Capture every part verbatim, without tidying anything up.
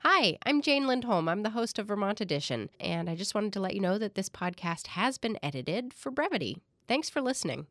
Hi, I'm Jane Lindholm. I'm the host of Vermont Edition, and I just wanted to let you know that this podcast has been edited for brevity. Thanks for listening.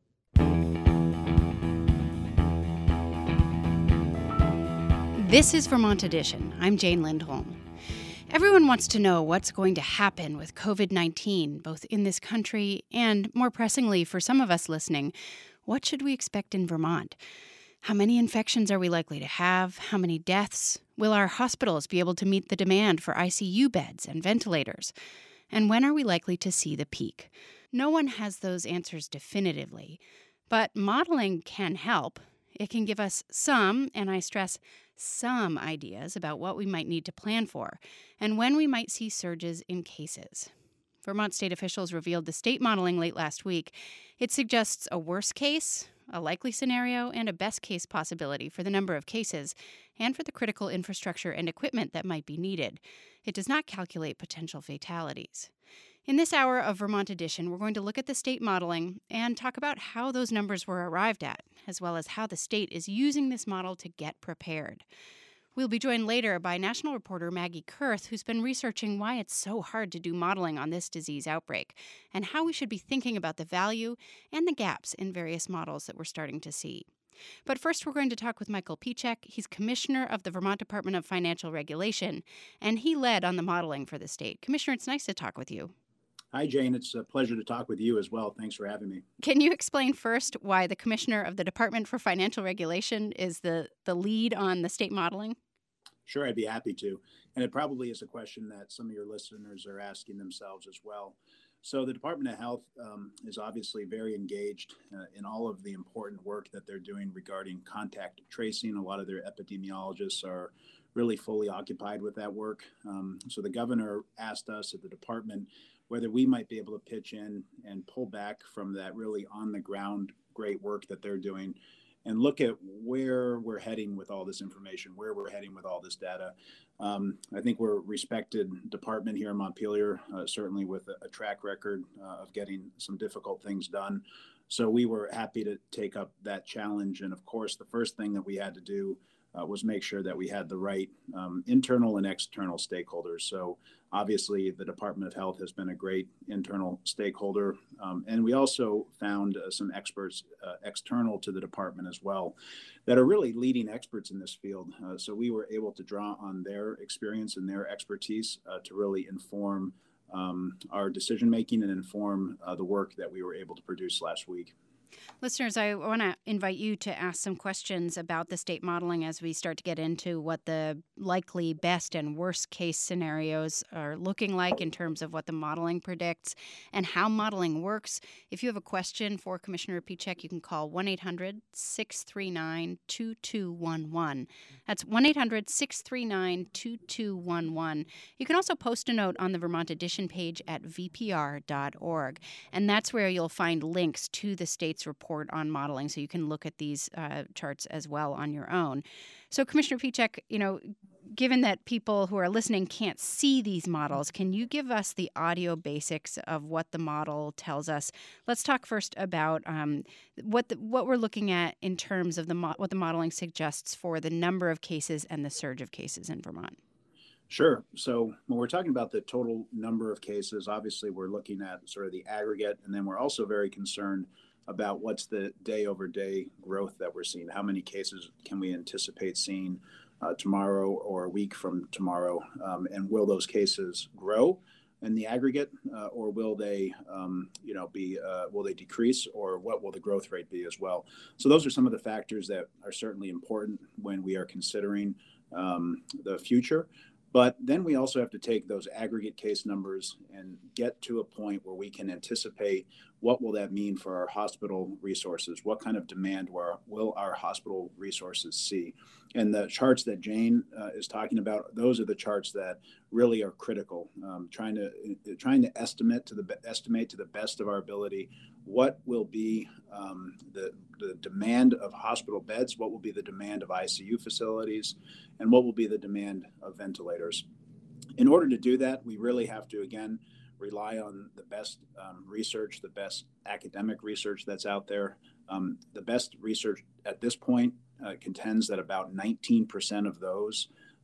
This is Vermont Edition. I'm Jane Lindholm. Everyone wants to know what's going to happen with covid nineteen, both in this country and, more pressingly for some of us listening, what should we expect in Vermont? How many infections are we likely to have? How many deaths? Will our hospitals be able to meet the demand for I C U beds and ventilators? And when are we likely to see the peak? No one has those answers definitively, but modeling can help. It can give us some, and I stress some, ideas about what we might need to plan for and when we might see surges in cases. Vermont state officials revealed the state modeling late last week. It suggests a worst case, a likely scenario, and a best case possibility for the number of cases and for the critical infrastructure and equipment that might be needed. It does not calculate potential fatalities. In this hour of Vermont Edition, we're going to look at the state modeling and talk about how those numbers were arrived at, as well as how the state is using this model to get prepared. We'll be joined later by national reporter Maggie Kurth, who's been researching why it's so hard to do modeling on this disease outbreak and how we should be thinking about the value and the gaps in various models that we're starting to see. But first, we're going to talk with Michael Pieciak. He's commissioner of the Vermont Department of Financial Regulation, and he led on the modeling for the state. Commissioner, it's nice to talk with you. Hi, Jane. It's a pleasure to talk with you as well. Thanks for having me. Can you explain first why the commissioner of the Department for Financial Regulation is the, the lead on the state modeling? Sure, I'd be happy to. And it probably is a question that some of your listeners are asking themselves as well. So the Department of Health um, is obviously very engaged uh, in all of the important work that they're doing regarding contact tracing. A lot of their epidemiologists are really fully occupied with that work. Um, so the governor asked us at the department whether we might be able to pitch in and pull back from that really on the ground great work that they're doing and look at where we're heading with all this information, where we're heading with all this data. Um, I think we're a respected department here in Montpelier, uh, certainly with a, a track record uh, of getting some difficult things done. So we were happy to take up that challenge. And of course, the first thing that we had to do uh, was make sure that we had the right um, internal and external stakeholders. So obviously, the Department of Health has been a great internal stakeholder. Um, and we also found uh, some experts uh, external to the department as well that are really leading experts in this field. Uh, so we were able to draw on their experience and their expertise uh, to really inform um, our decision making and inform uh, the work that we were able to produce last week. Listeners, I want to invite you to ask some questions about the state modeling as we start to get into what the likely best and worst case scenarios are looking like in terms of what the modeling predicts and how modeling works. If you have a question for Commissioner Pieciak, you can call one eight hundred, six three nine, two two one one. That's one eight hundred, six three nine, two two one one. You can also post a note on the Vermont Edition page at v p r dot org, and that's where you'll find links to the state's report on modeling, so you can look at these uh, charts as well on your own. So, Commissioner Pieciak, you know, given that people who are listening can't see these models, can you give us the audio basics of what the model tells us? Let's talk first about um, what the, what we're looking at in terms of the mo- what the modeling suggests for the number of cases and the surge of cases in Vermont. Sure. So when we're talking about the total number of cases, obviously we're looking at sort of the aggregate, and then we're also very concerned about what's the day over day growth that we're seeing. How many cases can we anticipate seeing uh, tomorrow or a week from tomorrow? Um, and will those cases grow in the aggregate uh, or will they, um, you know, be, uh, will they decrease, or what will the growth rate be as well? So those are some of the factors that are certainly important when we are considering um, the future. But then we also have to take those aggregate case numbers and get to a point where we can anticipate what will that mean for our hospital resources? What kind of demand will, will our hospital resources see? And the charts that Jane uh, is talking about, those are the charts that really are critical. Um, trying to trying to estimate to the estimate to the best of our ability what will be um, the the demand of hospital beds, what will be the demand of I C U facilities, and what will be the demand of ventilators. In order to do that, we really have to, again, rely on the best um, research, the best academic research that's out there. Um, the best research at this point uh, contends that about nineteen percent of those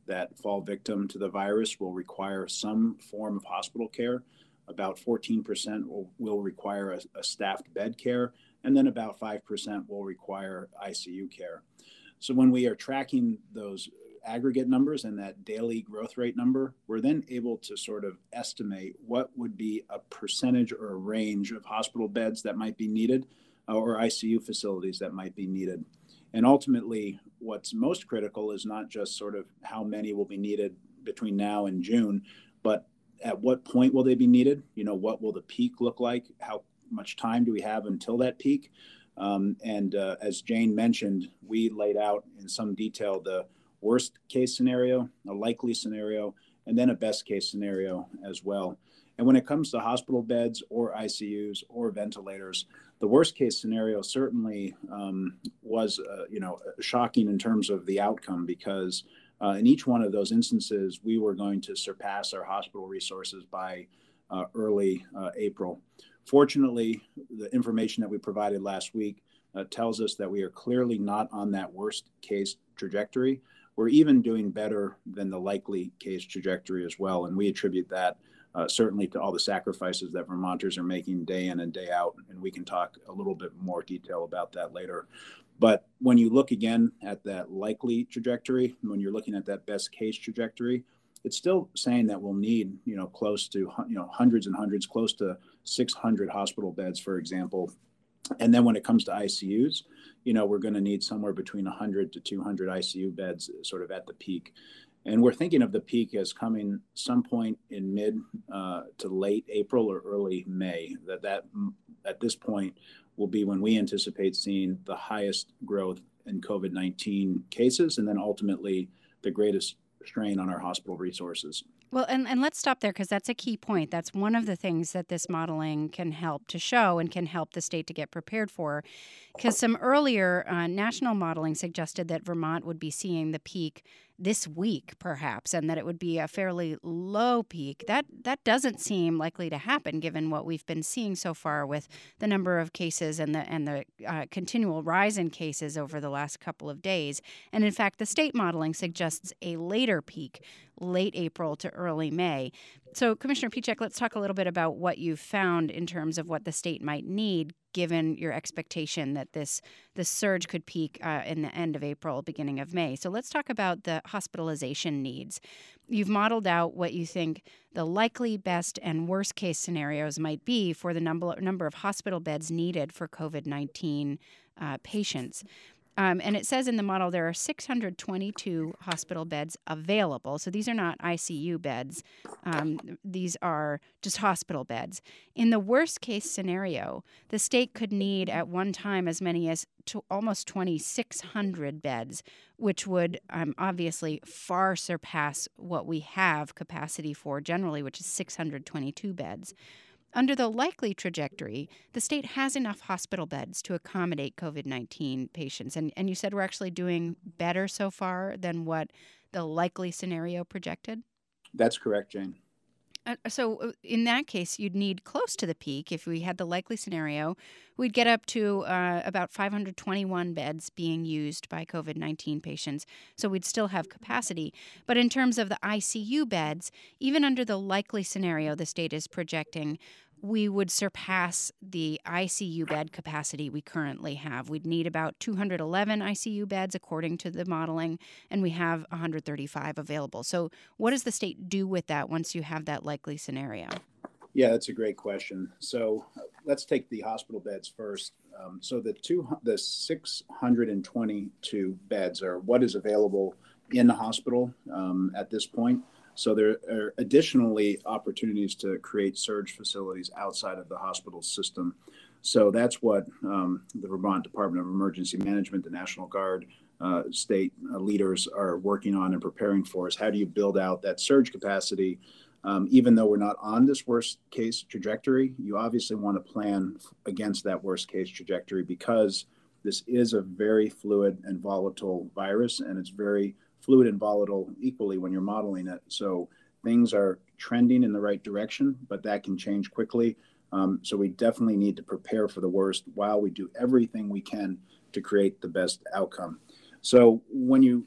that fall victim to the virus will require some form of hospital care. About fourteen percent will, will require a, a staffed bed care, and then about five percent will require I C U care. So when we are tracking those aggregate numbers and that daily growth rate number, we're then able to sort of estimate what would be a percentage or a range of hospital beds that might be needed uh, or I C U facilities that might be needed. And ultimately, what's most critical is not just sort of how many will be needed between now and June, but at what point will they be needed? You know, what will the peak look like? How much time do we have until that peak? Um, and uh, as Jane mentioned, we laid out in some detail the worst case scenario, a likely scenario, and then a best case scenario as well. And when it comes to hospital beds or I C Us or ventilators, the worst case scenario certainly um, was, uh, you know, shocking in terms of the outcome, because uh, in each one of those instances, we were going to surpass our hospital resources by uh, early uh, April. Fortunately, the information that we provided last week uh, tells us that we are clearly not on that worst case trajectory. We're even doing better than the likely case trajectory as well. And we attribute that uh, certainly to all the sacrifices that Vermonters are making day in and day out. And we can talk a little bit more detail about that later. But when you look again at that likely trajectory, when you're looking at that best case trajectory, it's still saying that we'll need, you know, close to, you know, hundreds and hundreds, close to six hundred hospital beds, for example. And then when it comes to I C Us, you know, we're going to need somewhere between one hundred to two hundred I C U beds sort of at the peak. And we're thinking of the peak as coming some point in mid uh, to late April or early May, that that at this point will be when we anticipate seeing the highest growth in COVID nineteen cases, and then ultimately the greatest strain on our hospital resources. Well, and, and let's stop there, because that's a key point. That's one of the things that this modeling can help to show and can help the state to get prepared for. Because some earlier uh, national modeling suggested that Vermont would be seeing the peak this week, perhaps, and that it would be a fairly low peak. That that doesn't seem likely to happen, given what we've been seeing so far with the number of cases and the and the uh, continual rise in cases over the last couple of days. And in fact, the state modeling suggests a later peak, late April to early May. So, Commissioner Pieciak, let's talk a little bit about what you've found in terms of what the state might need, given your expectation that this this surge could peak uh, in the end of April, beginning of May. So let's talk about the hospitalization needs. You've modeled out what you think the likely best and worst case scenarios might be for the number, number of hospital beds needed for COVID nineteen uh, patients. Um, and it says in the model there are six hundred twenty-two hospital beds available. So these are not I C U beds. Um, these are just hospital beds. In the worst case scenario, the state could need at one time as many as to almost twenty-six hundred beds, which would um, obviously far surpass what we have capacity for generally, which is six hundred twenty-two beds. Under the likely trajectory, the state has enough hospital beds to accommodate COVID nineteen patients. And, and you said we're actually doing better so far than what the likely scenario projected? That's correct, Jane. Uh, so in that case, you'd need close to the peak. If we had the likely scenario, we'd get up to uh, about five hundred twenty-one beds being used by COVID nineteen patients. So we'd still have capacity. But in terms of the I C U beds, even under the likely scenario the state is projecting, we would surpass the I C U bed capacity we currently have. We'd need about two hundred eleven I C U beds according to the modeling, and we have one hundred thirty-five available. So what does the state do with that once you have that likely scenario? Yeah, that's a great question. So uh, let's take the hospital beds first. Um, so the two, the six hundred twenty-two beds are what is available in the hospital um, at this point. So there are additionally opportunities to create surge facilities outside of the hospital system. So that's what um, the Vermont Department of Emergency Management, the National Guard, uh, state uh, leaders are working on and preparing for is how do you build out that surge capacity? Um, even though we're not on this worst case trajectory, you obviously want to plan against that worst case trajectory, because this is a very fluid and volatile virus, and it's very fluid and volatile equally when you're modeling it. So things are trending in the right direction, but that can change quickly. Um, so we definitely need to prepare for the worst while we do everything we can to create the best outcome. So when you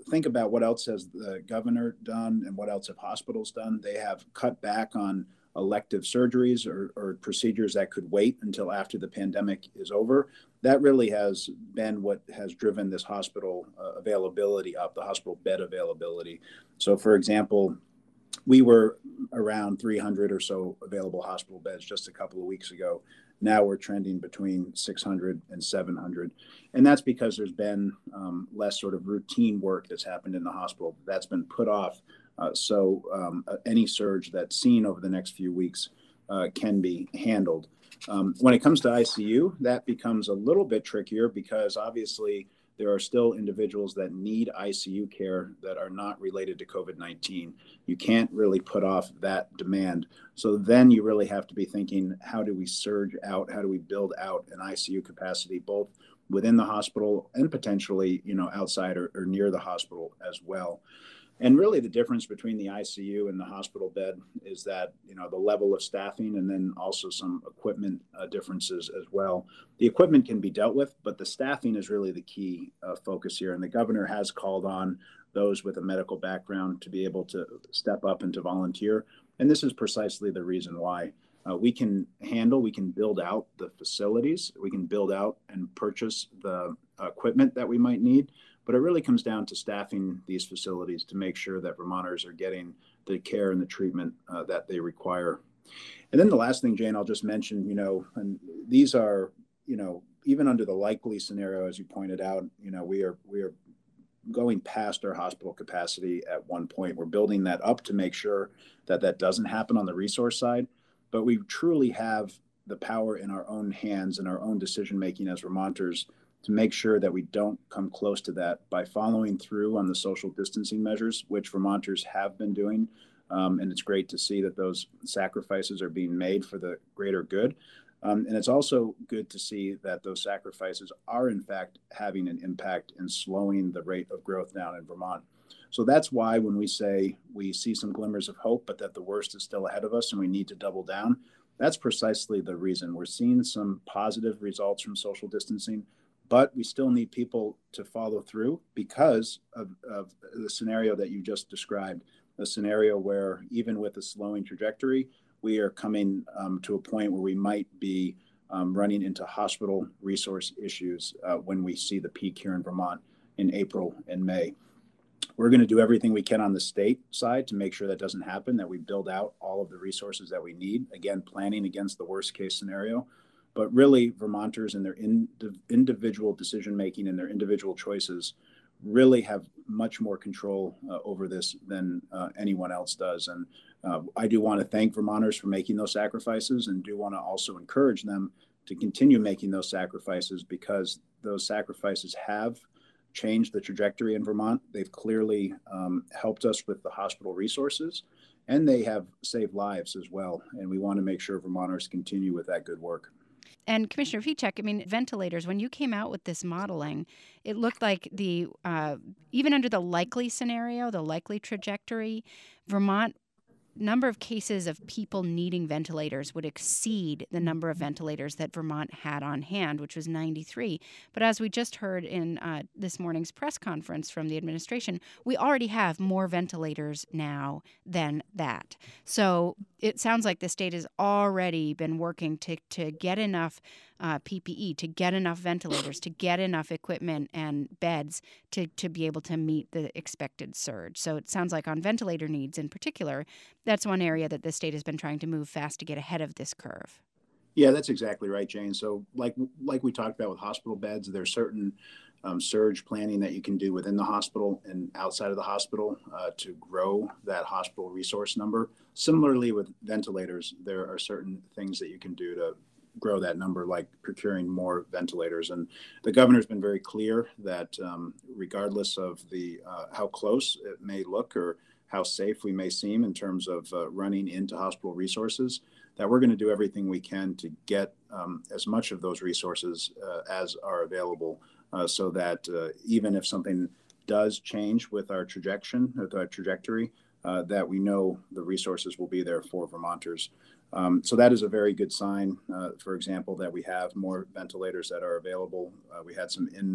think about what else has the governor done and what else have hospitals done. They have cut back on elective surgeries or, or procedures that could wait until after the pandemic is over. That really has been what has driven this hospital uh, availability up, the hospital bed availability. So, for example, we were around three hundred or so available hospital beds just a couple of weeks ago. Now we're trending between six hundred and seven hundred. And that's because there's been um, less sort of routine work that's happened in the hospital. That's been put off. Uh, so um, any surge that's seen over the next few weeks uh, can be handled. Um, when it comes to I C U, that becomes a little bit trickier because obviously there are still individuals that need I C U care that are not related to COVID nineteen. You can't really put off that demand. So then you really have to be thinking, how do we surge out? How do we build out an I C U capacity, both within the hospital and potentially, you know, outside or, or near the hospital as well? And really the difference between the I C U and the hospital bed is that, you know, the level of staffing and then also some equipment uh, differences as well. The equipment can be dealt with, but the staffing is really the key uh, focus here. And the governor has called on those with a medical background to be able to step up and to volunteer. And this is precisely the reason why. Uh, we can handle, we can build out the facilities, we can build out and purchase the equipment that we might need. But it really comes down to staffing these facilities to make sure that Vermonters are getting the care and the treatment uh, that they require. And then the last thing, Jane, I'll just mention, you know, and these are, you know, even under the likely scenario, as you pointed out, you know, we are we are going past our hospital capacity at one point. We're building that up to make sure that that doesn't happen on the resource side. But we truly have the power in our own hands and our own decision making as Vermonters to make sure that we don't come close to that by following through on the social distancing measures, which Vermonters have been doing. Um, and it's great to see that those sacrifices are being made for the greater good. Um, and it's also good to see that those sacrifices are, in fact, having an impact in slowing the rate of growth down in Vermont. So that's why when we say we see some glimmers of hope, but that the worst is still ahead of us and we need to double down, that's precisely the reason. We're seeing some positive results from social distancing, but we still need people to follow through because of, of the scenario that you just described, a scenario where even with a slowing trajectory, we are coming um, to a point where we might be um, running into hospital resource issues uh, when we see the peak here in Vermont in April and May. We're going to do everything we can on the state side to make sure that doesn't happen, that we build out all of the resources that we need, again, planning against the worst case scenario. But really, Vermonters and their in, individual decision-making and their individual choices really have much more control uh, over this than uh, anyone else does. And uh, I do want to thank Vermonters for making those sacrifices and do want to also encourage them to continue making those sacrifices because those sacrifices have changed the trajectory in Vermont. They've clearly um, helped us with the hospital resources, and they have saved lives as well. And we want to make sure Vermonters continue with that good work. And Commissioner Fiecek, I mean, ventilators, when you came out with this modeling, it looked like the, uh, even under the likely scenario, the likely trajectory, Vermont number of cases of people needing ventilators would exceed the number of ventilators that Vermont had on hand, which was ninety-three. But as we just heard in uh, this morning's press conference from the administration, we already have more ventilators now than that. So it sounds like the state has already been working to, to get enough uh, P P E, to get enough ventilators, to get enough equipment and beds to, to be able to meet the expected surge. So it sounds like on ventilator needs in particular, that's one area that the state has been trying to move fast to get ahead of this curve. Yeah, that's exactly right, Jane. So like like we talked about with hospital beds, there's certain um, surge planning that you can do within the hospital and outside of the hospital uh, to grow that hospital resource number. Similarly with ventilators, there are certain things that you can do to grow that number, like procuring more ventilators. And the governor's been very clear that um, regardless of the uh, how close it may look or how safe we may seem in terms of uh, running into hospital resources, that we're going to do everything we can to get um, as much of those resources uh, as are available uh, so that uh, even if something does change with our trajectory, with our trajectory, uh, that we know the resources will be there for Vermonters. Um, so that is a very good sign, uh, for example, that we have more ventilators that are available. Uh, we had some in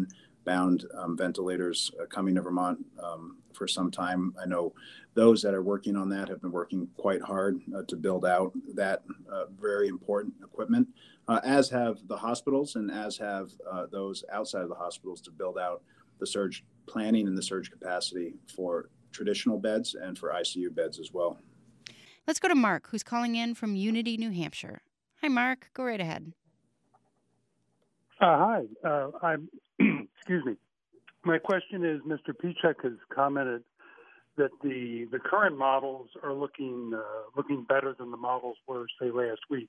bound um, ventilators uh, coming to Vermont um, for some time. I know those that are working on that have been working quite hard uh, to build out that uh, very important equipment, uh, as have the hospitals and as have uh, those outside of the hospitals to build out the surge planning and the surge capacity for traditional beds and for I C U beds as well. Let's go to Mark, who's calling in from Unity, New Hampshire. Hi, Mark. Go right ahead. Uh, hi. Uh, I'm. excuse me. My question is, Mister Pieciak has commented that the the current models are looking uh, looking better than the models were, say, last week.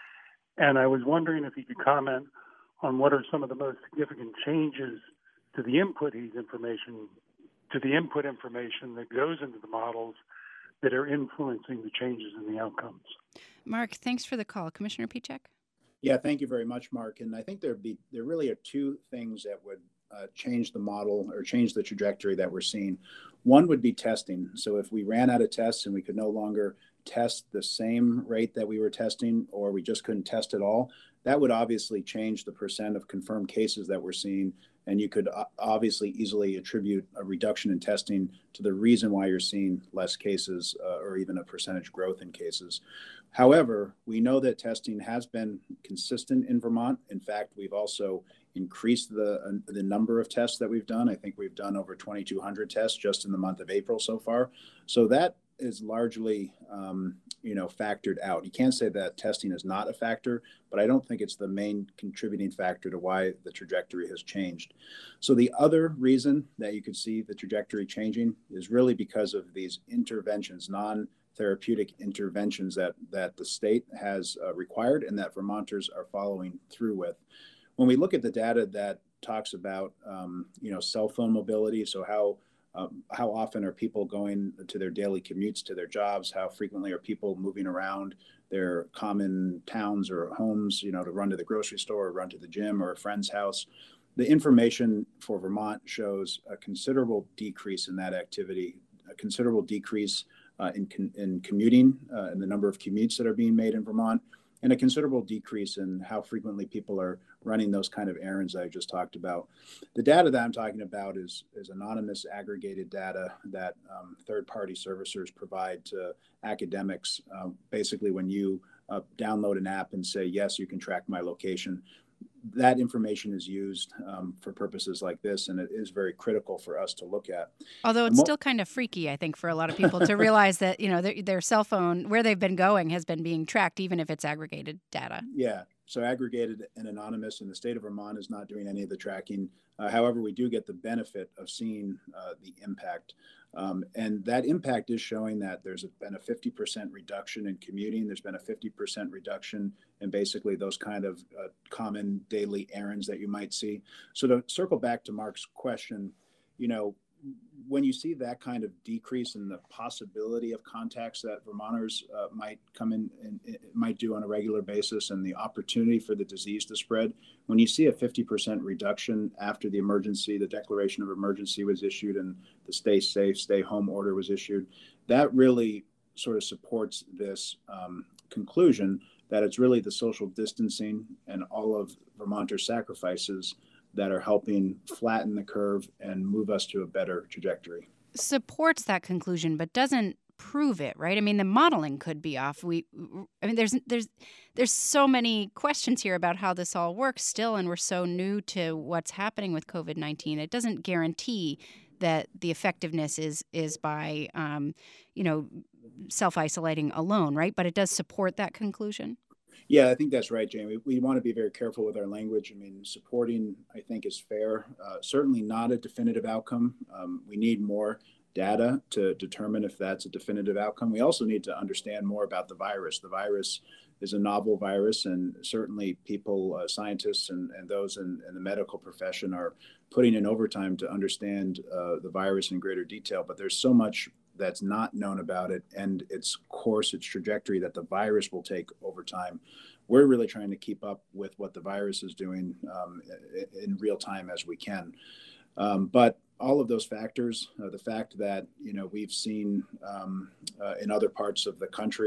And I was wondering if he could comment on what are some of the most significant changes to the input he's information to the input information that goes into the models that are influencing the changes in the outcomes. Mark, thanks for the call. Commissioner Pieciak? Yeah, thank you very much, Mark. And I think there be there really are two things that would uh, change the model or change the trajectory that we're seeing. One would be testing. So if we ran out of tests and we could no longer test the same rate that we were testing, or we just couldn't test at all, that would obviously change the percent of confirmed cases that we're seeing. And you could obviously easily attribute a reduction in testing to the reason why you're seeing less cases uh, or even a percentage growth in cases. However, we know that testing has been consistent in Vermont. In fact, we've also increased the, uh, the number of tests that we've done. I think we've done over twenty-two hundred tests just in the month of April so far. So that is largely, um, you know, factored out. You can't say that testing is not a factor, but I don't think it's the main contributing factor to why the trajectory has changed. So the other reason that you could see the trajectory changing is really because of these interventions, non-therapeutic interventions that, that the state has uh, required and that Vermonters are following through with. When we look at the data that talks about, um, you know, cell phone mobility, so how Um, how often are people going to their daily commutes to their jobs? How frequently are people moving around their common towns or homes, you know, to run to the grocery store or run to the gym or a friend's house? The information for Vermont shows a considerable decrease in that activity, a considerable decrease uh, in, in commuting uh, and the number of commutes that are being made in Vermont, and a considerable decrease in how frequently people are running those kind of errands I just talked about. The data that I'm talking about is, is anonymous aggregated data that um, third-party servicers provide to academics. Uh, basically, when you uh, download an app and say, yes, you can track my location, that information is used um, for purposes like this, and it is very critical for us to look at. Although it's mo- still kind of freaky, I think, for a lot of people to realize that, you know, their, their cell phone, where they've been going, has been being tracked, even if it's aggregated data. Yeah, so aggregated and anonymous, and the state of Vermont is not doing any of the tracking. Uh, however, we do get the benefit of seeing uh, the impact. Um, and that impact is showing that there's been a fifty percent reduction in commuting. There's been a fifty percent reduction in basically those kind of uh, common daily errands that you might see. So to circle back to Mark's question, you know, when you see that kind of decrease in the possibility of contacts that Vermonters uh, might come in and might do on a regular basis, and the opportunity for the disease to spread, when you see a fifty percent reduction after the emergency, the declaration of emergency was issued and the stay safe, stay home order was issued, that really sort of supports this um, conclusion that it's really the social distancing and all of Vermonters' sacrifices that are helping flatten the curve and move us to a better trajectory. Supports that conclusion, but doesn't prove it, right? I mean, the modeling could be off. We, I mean, there's there's there's so many questions here about how this all works still, and we're so new to what's happening with COVID nineteen. It doesn't guarantee that the effectiveness is is by, um, you know, self-isolating alone, right? But it does support that conclusion. Yeah, I think that's right, Jamie. We, we want to be very careful with our language. I mean, supporting, I think, is fair. Uh, certainly not a definitive outcome. Um, we need more data to determine if that's a definitive outcome. We also need to understand more about the virus. The virus is a novel virus, and certainly people, uh, scientists and, and those in, in the medical profession are putting in overtime to understand uh, the virus in greater detail. But there's so much that's not known about it and its course, its trajectory that the virus will take over time. We're really trying to keep up with what the virus is doing um, in real time as we can. Um, but all of those factors, uh, the fact that, you know, we've seen um, uh, in other parts of the country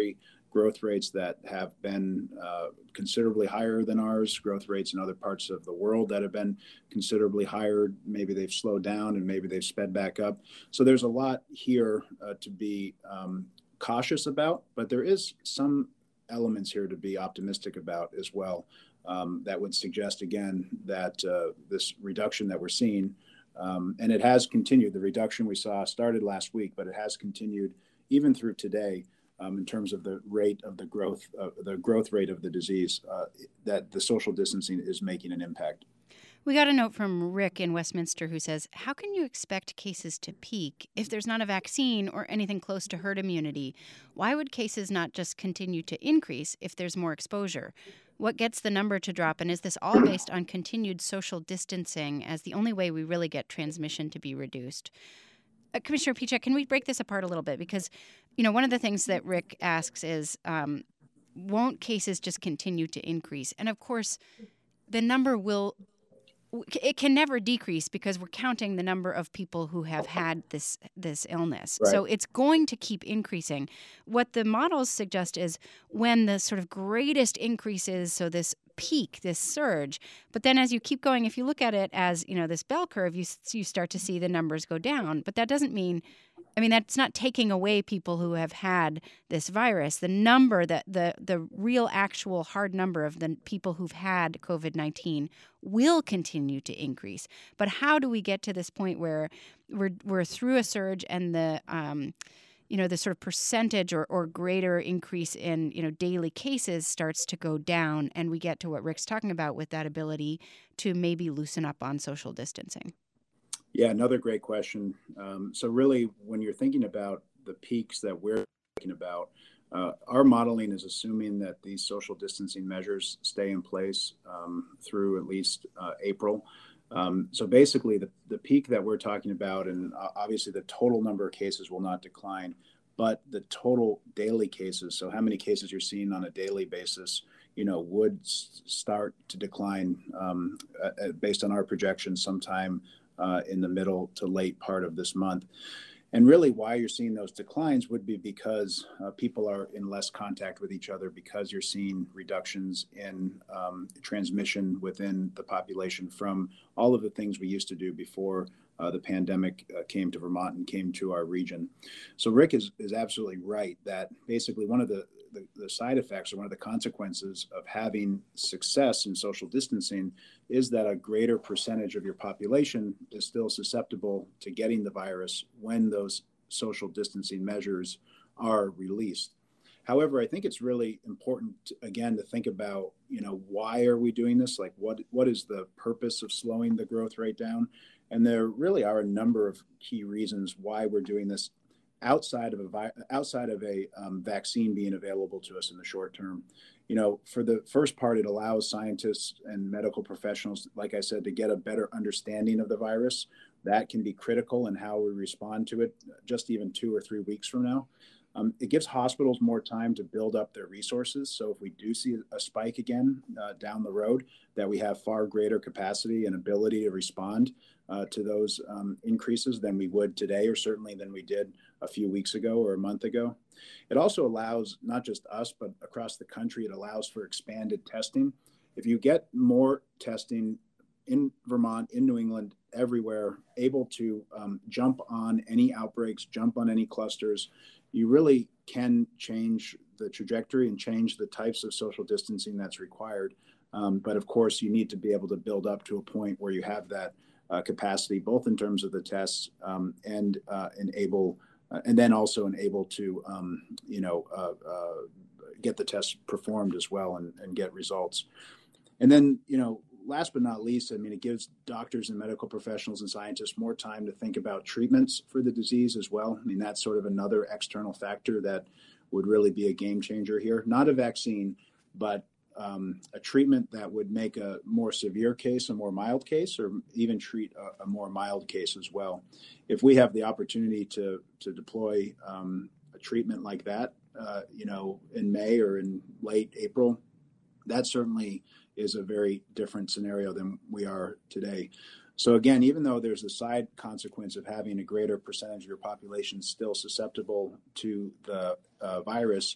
growth rates that have been uh, considerably higher than ours, growth rates in other parts of the world that have been considerably higher. Maybe they've slowed down and maybe they've sped back up. So there's a lot here uh, to be um, cautious about, but there is some elements here to be optimistic about as well. Um, that would suggest, again, that uh, this reduction that we're seeing, um, and it has continued, the reduction we saw started last week, but it has continued even through today um, in terms of the rate of the growth, uh, the growth rate of the disease, uh, that the social distancing is making an impact. We got a note from Rick in Westminster who says, how can you expect cases to peak if there's not a vaccine or anything close to herd immunity? Why would cases not just continue to increase if there's more exposure? What gets the number to drop? And is this all based on continued social distancing as the only way we really get transmission to be reduced? Uh, Commissioner Pieciak, can we break this apart a little bit? Because, you know, one of the things that Rick asks is, um, won't cases just continue to increase? And of course, the number will... It can never decrease because we're counting the number of people who have had this this illness. Right. So it's going to keep increasing. What the models suggest is when the sort of greatest increases, so this peak, this surge, but then as you keep going, if you look at it as, you know, this bell curve, you you start to see the numbers go down. But that doesn't mean, I mean, that's not taking away people who have had this virus. The number, that the the real actual hard number of the people who've had COVID nineteen will continue to increase. But how do we get to this point where we're we're through a surge and the um, you know, the sort of percentage or, or greater increase in, you know, daily cases starts to go down, and we get to what Rick's talking about with that ability to maybe loosen up on social distancing? Yeah, another great question. Um, so really, when you're thinking about the peaks that we're thinking about, uh, our modeling is assuming that these social distancing measures stay in place um, through at least uh, April. Um, so basically, the, the peak that we're talking about, and uh, obviously the total number of cases will not decline, but the total daily cases, so how many cases you're seeing on a daily basis, you know, would s- start to decline um, uh, based on our projections sometime Uh, in the middle to late part of this month. And really why you're seeing those declines would be because uh, people are in less contact with each other, because you're seeing reductions in um, transmission within the population from all of the things we used to do before uh, the pandemic uh, came to Vermont and came to our region. So Rick is, is absolutely right that basically one of the, the, the side effects or one of the consequences of having success in social distancing is that a greater percentage of your population is still susceptible to getting the virus when those social distancing measures are released. However, I think it's really important, to, again, to think about, you know, why are we doing this? Like, what what is the purpose of slowing the growth rate down? And there really are a number of key reasons why we're doing this outside of a vi- outside of a um, vaccine being available to us in the short term. You know, for the first part, it allows scientists and medical professionals, like I said, to get a better understanding of the virus. That can be critical in how we respond to it just even two or three weeks from now. Um, it gives hospitals more time to build up their resources. So if we do see a spike again uh, down the road, that we have far greater capacity and ability to respond uh, to those um, increases than we would today, or certainly than we did a few weeks ago or a month ago. It also allows not just us, but across the country, it allows for expanded testing. If you get more testing in Vermont, in New England, everywhere, able to um, jump on any outbreaks, jump on any clusters, you really can change the trajectory and change the types of social distancing that's required. Um, but of course, you need to be able to build up to a point where you have that uh, capacity, both in terms of the tests um, and uh, enable, uh, and then also enable to, um, you know, uh, uh, get the tests performed as well and, and get results. And then, you know, last but not least, I mean, it gives doctors and medical professionals and scientists more time to think about treatments for the disease as well. I mean, that's sort of another external factor that would really be a game changer here. Not a vaccine, but um, a treatment that would make a more severe case a more mild case, or even treat a, a more mild case as well. If we have the opportunity to to deploy um, a treatment like that, uh, you know, in May or in late April, that certainly is a very different scenario than we are today. So again, even though there's a side consequence of having a greater percentage of your population still susceptible to the uh, virus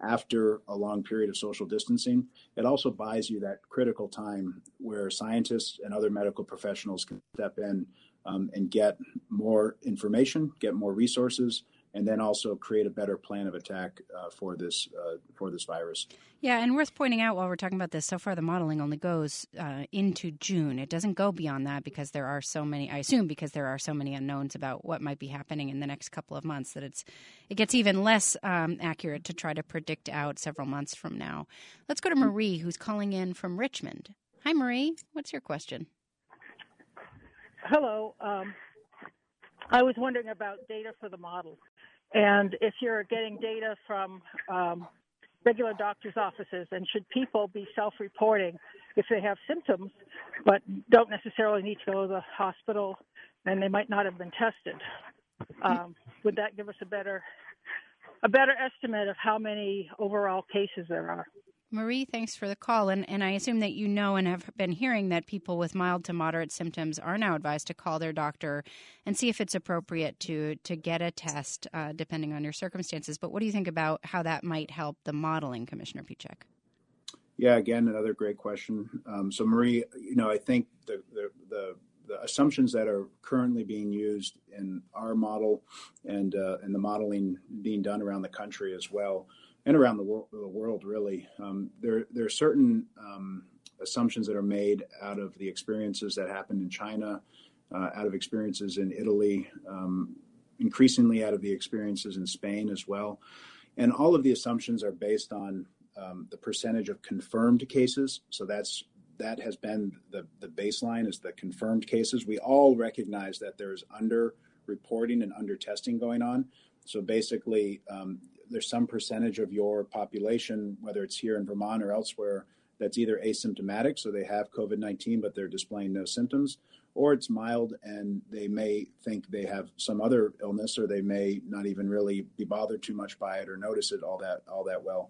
after a long period of social distancing, it also buys you that critical time where scientists and other medical professionals can step in um, and get more information, get more resources, and then also create a better plan of attack uh, for this uh, for this virus. Yeah, and worth pointing out while we're talking about this, so far the modeling only goes uh, into June. It doesn't go beyond that because there are so many, I assume because there are so many unknowns about what might be happening in the next couple of months that it's it gets even less um, accurate to try to predict out several months from now. Let's go to Marie, who's calling in from Richmond. Hi, Marie. What's your question? Hello. Um, I was wondering about data for the model. And if you're getting data from um, regular doctor's offices, and should people be self-reporting if they have symptoms but don't necessarily need to go to the hospital and they might not have been tested? Um, would that give us a better a better estimate of how many overall cases there are? Marie, thanks for the call. And, and I assume that you know and have been hearing that people with mild to moderate symptoms are now advised to call their doctor and see if it's appropriate to to get a test, uh, depending on your circumstances. But what do you think about how that might help the modeling, Commissioner Pieciak? Yeah, again, another great question. Um, so, Marie, you know, I think the, the the the assumptions that are currently being used in our model and uh, and the modeling being done around the country as well, and around the, wor- the world, really. Um, there, there are certain um, assumptions that are made out of the experiences that happened in China, uh, out of experiences in Italy, um, increasingly out of the experiences in Spain as well. And all of the assumptions are based on um, the percentage of confirmed cases. So that's that has been the, the baseline is the confirmed cases. We all recognize that there's under reporting and under testing going on. So basically, um, there's some percentage of your population, whether it's here in Vermont or elsewhere, that's either asymptomatic, so they have COVID nineteen, but they're displaying no symptoms, or it's mild and they may think they have some other illness, or they may not even really be bothered too much by it or notice it all that all that well.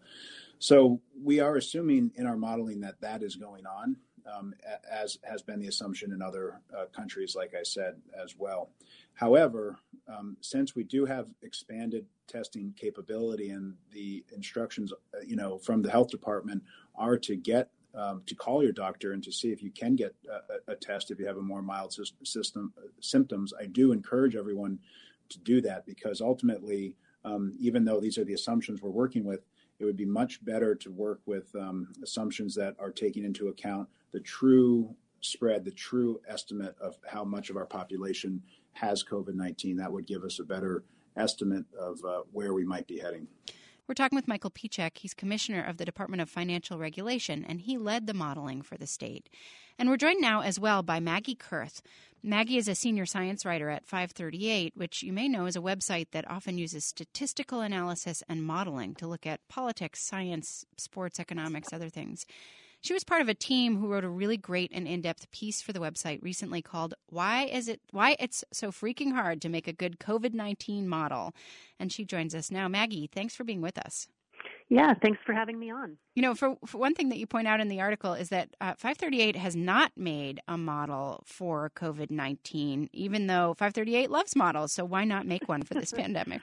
So we are assuming in our modeling that that is going on, um, as has been the assumption in other uh, countries, like I said, as well. However, um, since we do have expanded testing capability and the instructions, uh, you know, from the health department are to get um, to call your doctor and to see if you can get a, a test if you have a more mild system, uh, symptoms, I do encourage everyone to do that, because ultimately, um, even though these are the assumptions we're working with, it would be much better to work with um, assumptions that are taking into account the true spread, the true estimate of how much of our population has COVID nineteen. That would give us a better estimate of uh, where we might be heading. We're talking with Michael Pieciak. He's commissioner of the Department of Financial Regulation, and he led the modeling for the state. And we're joined now as well by Maggie Kurth. Maggie is a senior science writer at five thirty-eight, which you may know is a website that often uses statistical analysis and modeling to look at politics, science, sports, economics, other things. She was part of a team who wrote a really great and in-depth piece for the website recently called Why is it why it's so freaking hard to make a good COVID nineteen model. And she joins us now. Maggie, thanks for being with us. Yeah, thanks for having me on. You know, for, for one thing that you point out in the article is that uh, five thirty-eight has not made a model for COVID nineteen, even though five thirty-eight loves models. So why not make one for this pandemic?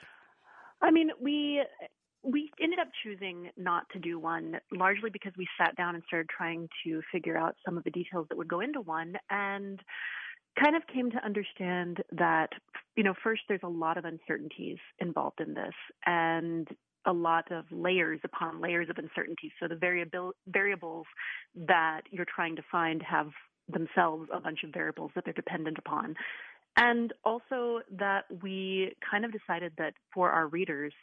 I mean, we... We ended up choosing not to do one, largely because we sat down and started trying to figure out some of the details that would go into one, and kind of came to understand that, you know, first, there's a lot of uncertainties involved in this, and a lot of layers upon layers of uncertainties. So the variabil- variables that you're trying to find have themselves a bunch of variables that they're dependent upon. And also that we kind of decided that for our readers,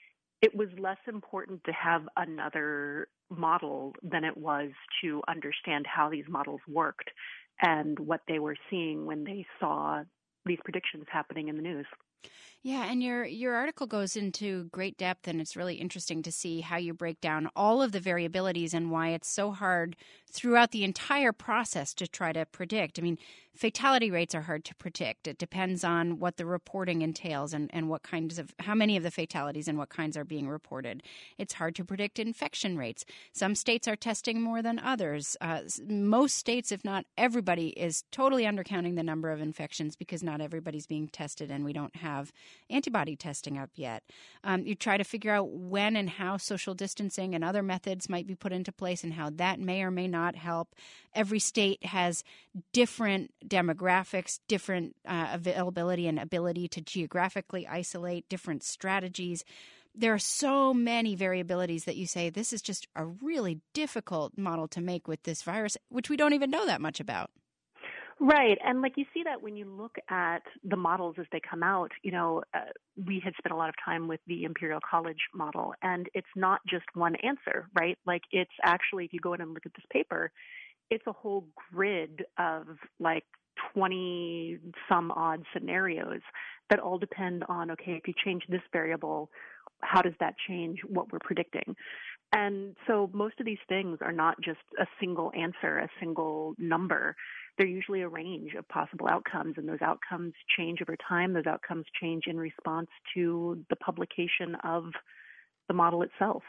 it was less important to have another model than it was to understand how these models worked and what they were seeing when they saw these predictions happening in the news. Yeah, and your your article goes into great depth, and it's really interesting to see how you break down all of the variabilities and why it's so hard throughout the entire process to try to predict. I mean, fatality rates are hard to predict. It depends on what the reporting entails and, and what kinds of, how many of the fatalities and what kinds are being reported. It's hard to predict infection rates. Some states are testing more than others. Uh, most states, if not everybody, is totally undercounting the number of infections because not everybody's being tested, and we don't have antibody testing up yet. Um, you try to figure out when and how social distancing and other methods might be put into place and how that may or may not help. Every state has different demographics, different uh, availability and ability to geographically isolate, different strategies. There are so many variabilities that you say this is just a really difficult model to make with this virus, which we don't even know that much about. Right. And like you see that when you look at the models as they come out, you know, uh, we had spent a lot of time with the Imperial College model, and it's not just one answer, right? Like it's actually, if you go in and look at this paper, it's a whole grid of like twenty some odd scenarios that all depend on, okay, if you change this variable, how does that change what we're predicting? And so most of these things are not just a single answer, a single number. They're usually a range of possible outcomes, and those outcomes change over time. Those outcomes change in response to the publication of the model itself.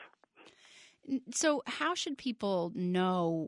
So how should people know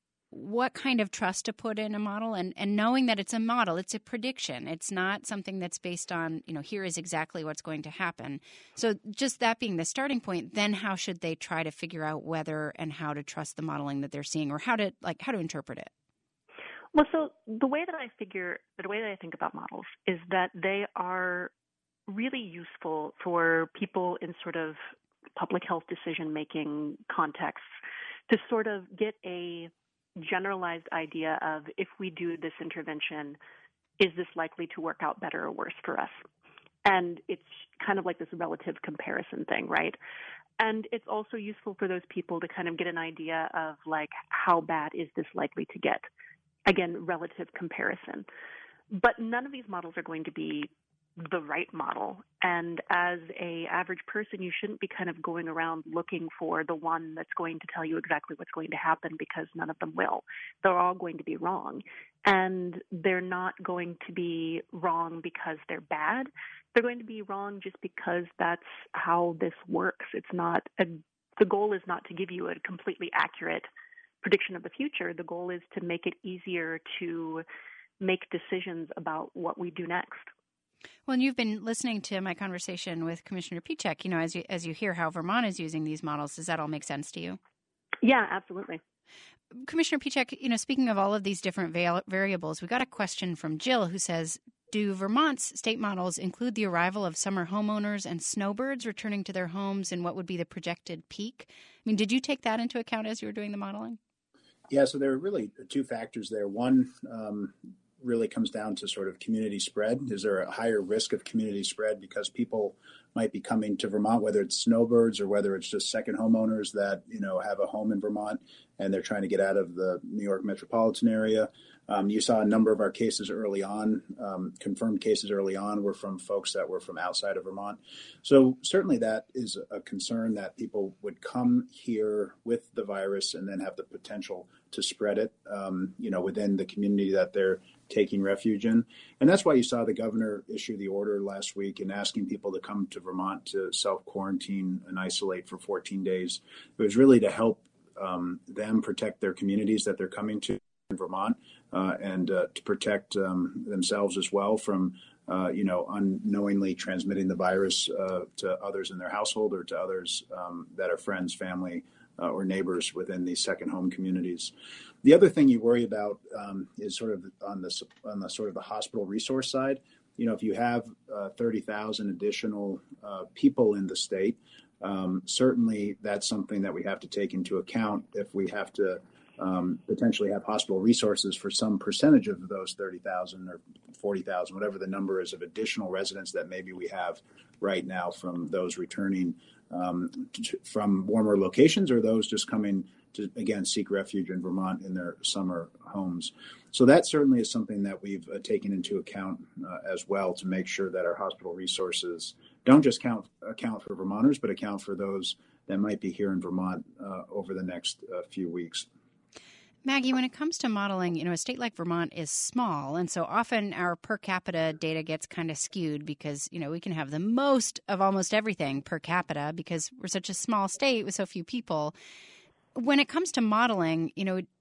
what kind of trust to put in a model, and, and knowing that it's a model, it's a prediction. It's not something that's based on, you know, here is exactly what's going to happen. So just that being the starting point, then how should they try to figure out whether and how to trust the modeling that they're seeing, or how to like how to interpret it? Well, so the way that I figure, the way that I think about models is that they are really useful for people in sort of public health decision-making contexts to sort of get a generalized idea of, if we do this intervention, is this likely to work out better or worse for us? And it's kind of like this relative comparison thing, right? And it's also useful for those people to kind of get an idea of like, how bad is this likely to get? Again, relative comparison. But none of these models are going to be the right model. And as a average person, you shouldn't be kind of going around looking for the one that's going to tell you exactly what's going to happen, because none of them will. They're all going to be wrong. And they're not going to be wrong because they're bad. They're going to be wrong just because that's how this works. It's not a, the goal is not to give you a completely accurate prediction of the future. The goal is to make it easier to make decisions about what we do next. Well, and you've been listening to my conversation with Commissioner Pieciak. You know, as you as you hear how Vermont is using these models, does that all make sense to you? Yeah, absolutely. Commissioner Pieciak, you know, speaking of all of these different va- variables, we got a question from Jill who says, do Vermont's state models include the arrival of summer homeowners and snowbirds returning to their homes in what would be the projected peak? I mean, did you take that into account as you were doing the modeling? Yeah, so there are really two factors there. One um, really comes down to sort of community spread. Is there a higher risk of community spread because people might be coming to Vermont, whether it's snowbirds or whether it's just second homeowners that, you know, have a home in Vermont and they're trying to get out of the New York metropolitan area? Um, you saw a number of our cases early on, um, confirmed cases early on were from folks that were from outside of Vermont. So certainly that is a concern, that people would come here with the virus and then have the potential to spread it, um, you know, within the community that they're taking refuge in. And that's why you saw the governor issue the order last week and asking people to come to Vermont to self-quarantine and isolate for fourteen days. It was really to help um, them protect their communities that they're coming to in Vermont, uh, and uh, to protect um, themselves as well from, uh, you know, unknowingly transmitting the virus uh, to others in their household or to others um, that are friends, family, uh, or neighbors within these second home communities. The other thing you worry about um, is sort of on the on the sort of the hospital resource side. You know, if you have uh, thirty thousand additional uh, people in the state, um, certainly that's something that we have to take into account if we have to Um, potentially have hospital resources for some percentage of those thirty thousand or forty thousand, whatever the number is, of additional residents that maybe we have right now from those returning um, to, from warmer locations, or those just coming to, again, seek refuge in Vermont in their summer homes. So that certainly is something that we've uh, taken into account uh, as well, to make sure that our hospital resources don't just count, account for Vermonters, but account for those that might be here in Vermont uh, over the next uh, few weeks. Maggie, when it comes to modeling, you know, a state like Vermont is small, and so often our per capita data gets kind of skewed because, you know, we can have the most of almost everything per capita because we're such a small state with so few people. When it comes to modeling, you know,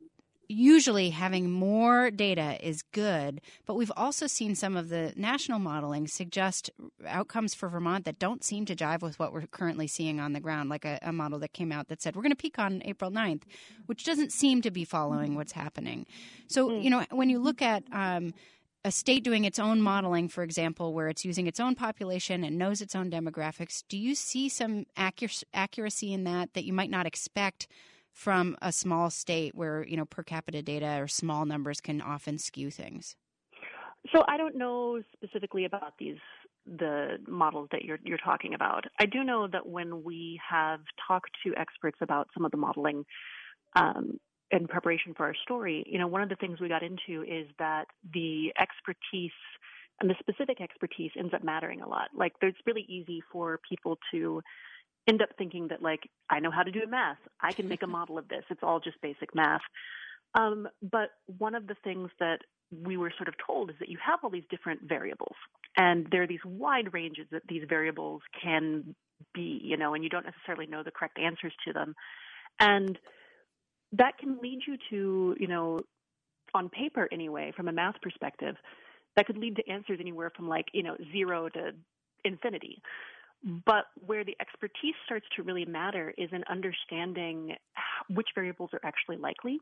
usually having more data is good, but we've also seen some of the national modeling suggest outcomes for Vermont that don't seem to jive with what we're currently seeing on the ground, like a, a model that came out that said we're going to peak on April ninth, which doesn't seem to be following what's happening. So, you know, when you look at um, a state doing its own modeling, for example, where it's using its own population and knows its own demographics, do you see some accuracy, accuracy in that that you might not expect from a small state where, you know, per capita data or small numbers can often skew things? So I don't know specifically about these, the models that you're you're talking about. I do know that when we have talked to experts about some of the modeling um, in preparation for our story, you know, one of the things we got into is that the expertise and the specific expertise ends up mattering a lot. Like, it's really easy for people to end up thinking that, like, I know how to do math. I can make a model of this. It's all just basic math. Um, but one of the things that we were sort of told is that you have all these different variables, and there are these wide ranges that these variables can be, you know, and you don't necessarily know the correct answers to them. And that can lead you to, you know, on paper anyway, from a math perspective, that could lead to answers anywhere from, like, you know, zero to infinity. But where the expertise starts to really matter is in understanding which variables are actually likely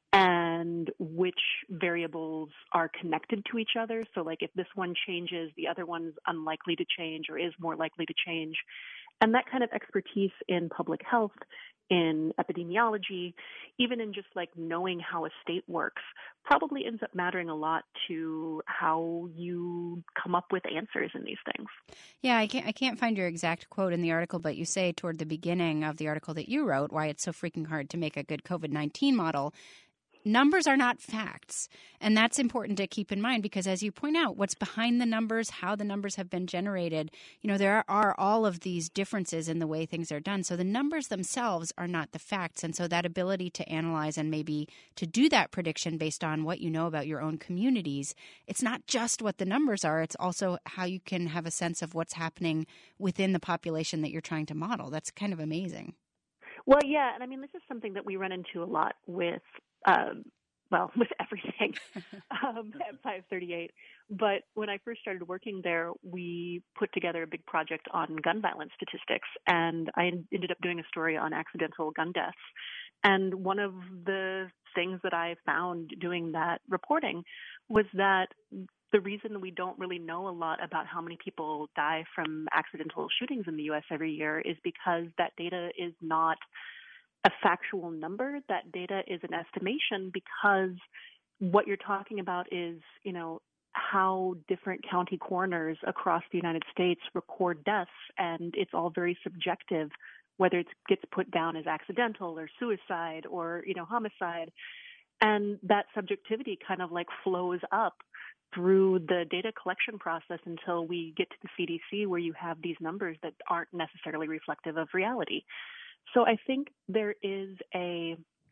and which variables are connected to each other. So, like, if this one changes, the other one's unlikely to change or is more likely to change. And that kind of expertise in public health, in epidemiology, even in just like knowing how a state works, probably ends up mattering a lot to how you come up with answers in these things. Yeah, I can't I can't find your exact quote in the article, but you say toward the beginning of the article that you wrote why it's so freaking hard to make a good COVID nineteen model. Numbers are not facts, and that's important to keep in mind because, as you point out, what's behind the numbers, how the numbers have been generated, you know, there are, are all of these differences in the way things are done. So the numbers themselves are not the facts, and so that ability to analyze and maybe to do that prediction based on what you know about your own communities, it's not just what the numbers are, it's also how you can have a sense of what's happening within the population that you're trying to model. That's kind of amazing. Well, yeah, and I mean, this is something that we run into a lot with Um, well, with everything um, at five thirty-eight. But when I first started working there, we put together a big project on gun violence statistics, and I ended up doing a story on accidental gun deaths. And one of the things that I found doing that reporting was that the reason we don't really know a lot about how many people die from accidental shootings in the U S every year is because that data is not a factual number. That data is an estimation because what you're talking about is, you know, how different county coroners across the United States record deaths, and it's all very subjective, whether it gets put down as accidental or suicide or, you know, homicide. And that subjectivity kind of like flows up through the data collection process until we get to the C D C, where you have these numbers that aren't necessarily reflective of reality. So I think there is a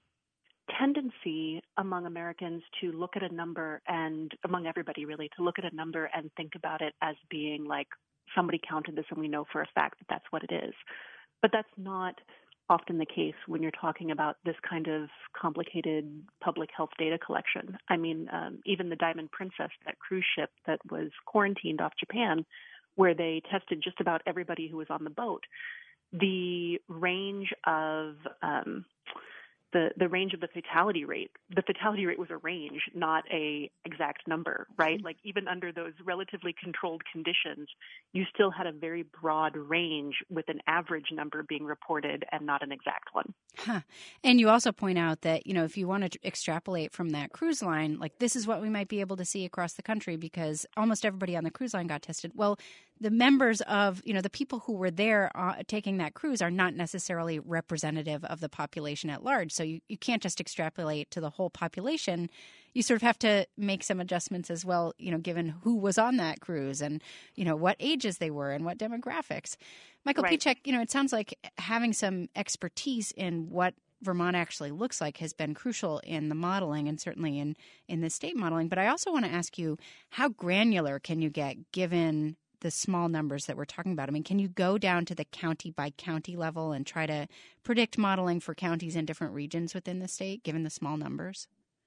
tendency among Americans to look at a number, and among everybody really, to look at a number and think about it as being like somebody counted this and we know for a fact that that's what it is. But that's not often the case when you're talking about this kind of complicated public health data collection. I mean, um, even the Diamond Princess, that cruise ship that was quarantined off Japan, where they tested just about everybody who was on the boat, the range of um, the the range of the fatality rate. The fatality rate was a range, not a exact number, right? Like, even under those relatively controlled conditions, you still had a very broad range with an average number being reported and not an exact one. Huh. And you also point out that, you know, if you want to extrapolate from that cruise line, like, this is what we might be able to see across the country because almost everybody on the cruise line got tested. Well, the members of, you know, the people who were there uh, taking that cruise are not necessarily representative of the population at large. So you, you can't just extrapolate to the whole population. You sort of have to make some adjustments as well, you know, given who was on that cruise and, you know, what ages they were and what demographics. Michael Right. Pieciak, you know, it sounds like having some expertise in what Vermont actually looks like has been crucial in the modeling and certainly in, in the state modeling. But I also want to ask you, how granular can you get given the small numbers that we're talking about? I mean, can you go down to the county by county level and try to predict modeling for counties in different regions within the state, given the small numbers?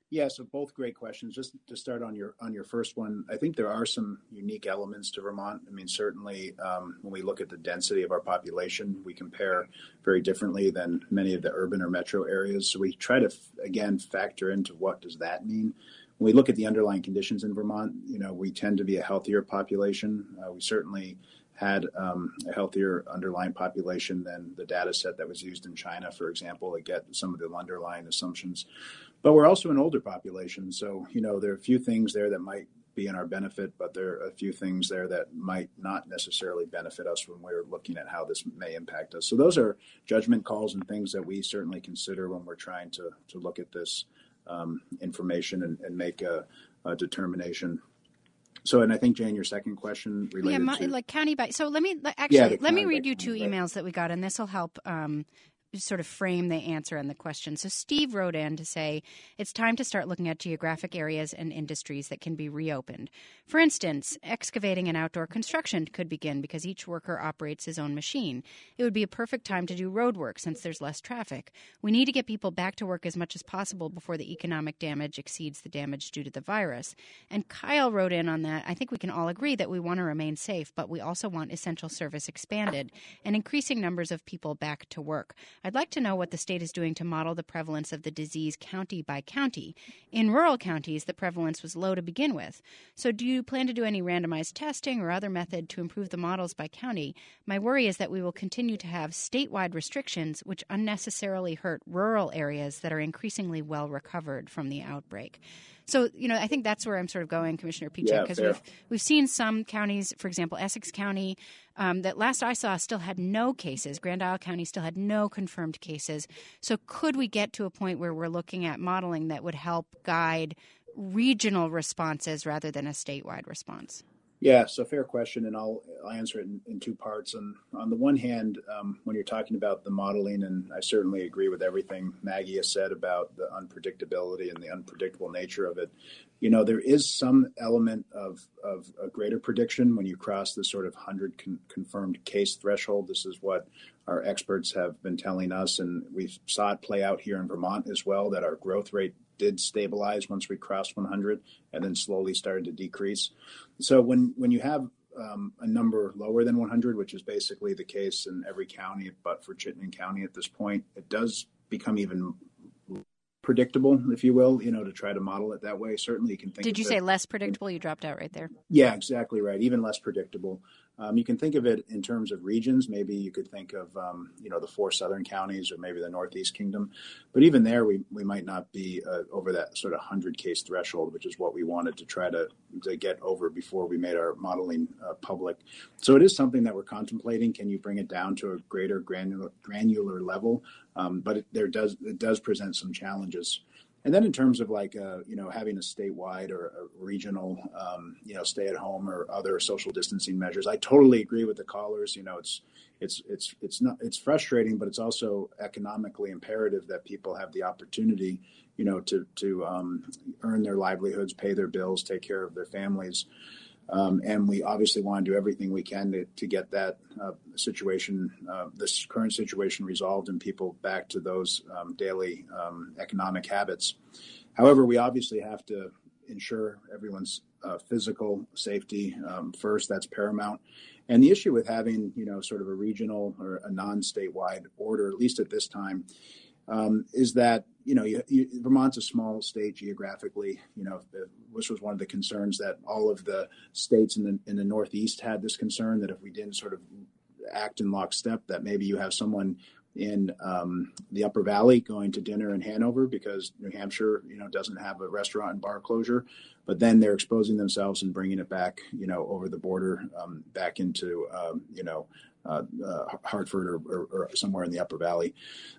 Yeah, so both great questions. Just to start on your on your first one, I think there are some unique elements to Vermont. I mean, certainly um, when we look at the density of our population, we compare very differently than many of the urban or metro areas. So we try to, again, factor into what does that mean. When we look at the underlying conditions in Vermont, you know, we tend to be a healthier population. Uh, we certainly had um, a healthier underlying population than the data set that was used in China, for example, to get some of the underlying assumptions. But we're also an older population. So, you know, there are a few things there that might be in our benefit, but there are a few things there that might not necessarily benefit us when we're looking at how this may impact us. So those are judgment calls and things that we certainly consider when we're trying to, to look at this um, information and, and make a, a determination. So, and I think, Jane, your second question related yeah, my, to... like county by... So let me, actually, yeah, let me read you county, two right. emails that we got, and this will help um, sort of frame the answer and the question. So Steve wrote in to say, it's time to start looking at geographic areas and industries that can be reopened. For instance, excavating and outdoor construction could begin because each worker operates his own machine. It would be a perfect time to do road work since there's less traffic. We need to get people back to work as much as possible before the economic damage exceeds the damage due to the virus. And Kyle wrote in on that. I think we can all agree that we want to remain safe, but we also want essential service expanded and increasing numbers of people back to work. I'd like to know what the state is doing to model the prevalence of the disease county by county. In rural counties, the prevalence was low to begin with. So do you plan to do any randomized testing or other method to improve the models by county? My worry is that we will continue to have statewide restrictions which unnecessarily hurt rural areas that are increasingly well recovered from the outbreak. So, you know, I think that's where I'm sort of going, Commissioner Pieciak, because yeah, we've, we've seen some counties, for example, Essex County, um, that last I saw still had no cases. Grand Isle County still had no confirmed cases. So could we get to a point where we're looking at modeling that would help guide regional responses rather than a statewide response? Yeah, so fair question, and I'll, I'll answer it in, in two parts. And on the one hand, um, when you're talking about the modeling, and I certainly agree with everything Maggie has said about the unpredictability and the unpredictable nature of it, you know, there is some element of, of a greater prediction when you cross the sort of one hundred con- confirmed case threshold. This is what our experts have been telling us, and we saw it play out here in Vermont as well, that our growth rate did stabilize once we crossed one hundred and then slowly started to decrease. So when, when you have um, a number lower than one hundred, which is basically the case in every county, but for Chittenden County at this point, it does become even predictable, if you will, you know, to try to model it that way. Certainly you can think Did you of say it, less predictable? You dropped out right there. Yeah, exactly right. Even less predictable. Um, you can think of it in terms of regions. Maybe you could think of, um, you know, the four southern counties or maybe the Northeast Kingdom. But even there, we, we might not be uh, over that sort of one hundred case threshold, which is what we wanted to try to, to get over before we made our modeling uh, public. So it is something that we're contemplating. Can you bring it down to a greater granular, granular level? Um, but it, there does it does present some challenges. And then in terms of like, uh, you know, having a statewide or a regional, um, you know, stay at home or other social distancing measures, I totally agree with the callers. You know, it's it's it's it's not it's frustrating, but it's also economically imperative that people have the opportunity, you know, to to um, earn their livelihoods, pay their bills, take care of their families. Um, and we obviously want to do everything we can to, to get that uh, situation, uh, this current situation resolved and people back to those um, daily um, economic habits. However, we obviously have to ensure everyone's uh, physical safety um, first. That's paramount. And the issue with having, you know, sort of a regional or a non-statewide order, at least at this time, um, is that, you know, you, you, Vermont's a small state geographically. You know, this was one of the concerns that all of the states in the in the Northeast had this concern that if we didn't sort of act in lockstep, that maybe you have someone in um, the Upper Valley going to dinner in Hanover because New Hampshire, you know, doesn't have a restaurant and bar closure, but then they're exposing themselves and bringing it back, you know, over the border, um, back into, um, you know, uh, uh, Hartford or, or, or somewhere in the Upper Valley.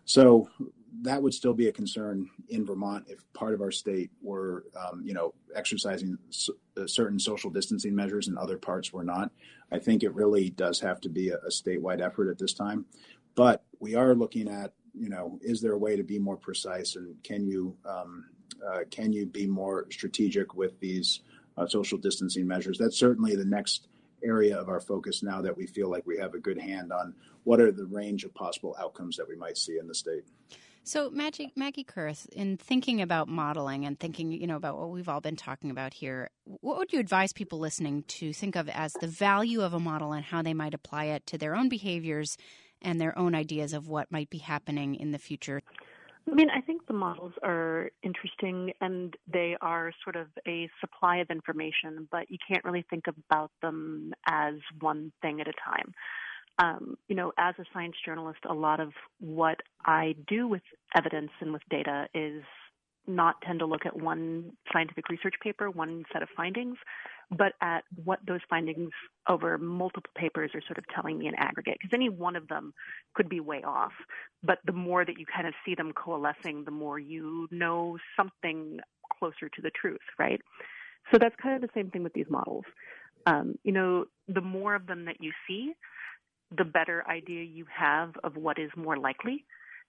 So that would still be a concern in Vermont if part of our state were, um, you know, exercising s- certain social distancing measures and other parts were not. I think it really does have to be a, a statewide effort at this time. But we are looking at, you know, is there a way to be more precise, and can you um, uh, can you be more strategic with these uh, social distancing measures? That's certainly the next area of our focus now that we feel like we have a good hand on what are the range of possible outcomes that we might see in the state. So, Maggie, Maggie Kurth, in thinking about modeling and thinking, you know, about what we've all been talking about here, what would you advise people listening to think of as the value of a model and how they might apply it to their own behaviors and their own ideas of what might be happening in the future? I mean, I think the models are interesting and they are sort of a supply of information, but you can't really think about them as one thing at a time. Um, you know, as a science journalist, a lot of what I do with evidence and with data is not tend to look at one scientific research paper, one set of findings, but at what those findings over multiple papers are sort of telling me in aggregate, because any one of them could be way off. But the more that you kind of see them coalescing, the more you know something closer to the truth, right? So that's kind of the same thing with these models. Um, you know, the more of them that you see, the better idea you have of what is more likely.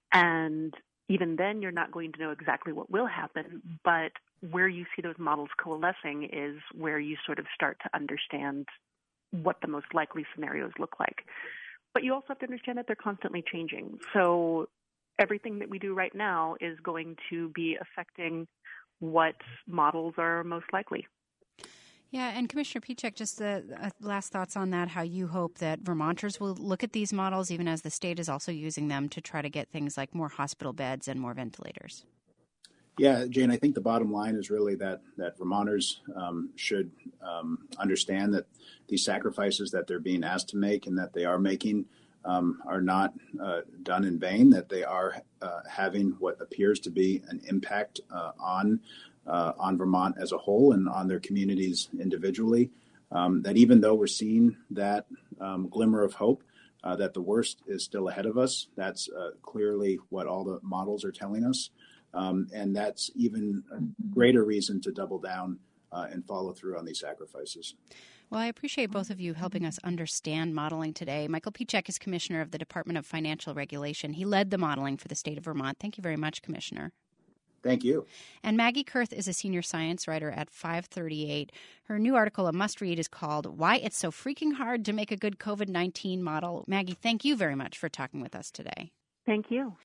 And even then, you're not going to know exactly what will happen, but where you see those models coalescing is where you sort of start to understand what the most likely scenarios look like. But you also have to understand that they're constantly changing. So everything that we do right now is going to be affecting what models are most likely. Yeah, and Commissioner Pieciak, just the uh, last thoughts on that, how you hope that Vermonters will look at these models, even as the state is also using them to try to get things like more hospital beds and more ventilators. Yeah, Jane, I think the bottom line is really that that Vermonters um, should um, understand that these sacrifices that they're being asked to make and that they are making um, are not uh, done in vain, that they are uh, having what appears to be an impact uh, on Uh, on Vermont as a whole and on their communities individually, um, that even though we're seeing that um, glimmer of hope, uh, that the worst is still ahead of us. That's uh, clearly what all the models are telling us. Um, and that's even a greater reason to double down uh, and follow through on these sacrifices. Well, I appreciate both of you helping us understand modeling today. Michael Pieciak is Commissioner of the Department of Financial Regulation. He led the modeling for the state of Vermont. Thank you very much, Commissioner. Thank you. And Maggie Kurth is a senior science writer at five thirty-eight. Her new article, a must-read, is called Why It's So Freaking Hard to Make a Good COVID nineteen Model. Maggie, thank you very much for talking with us today. Thank you.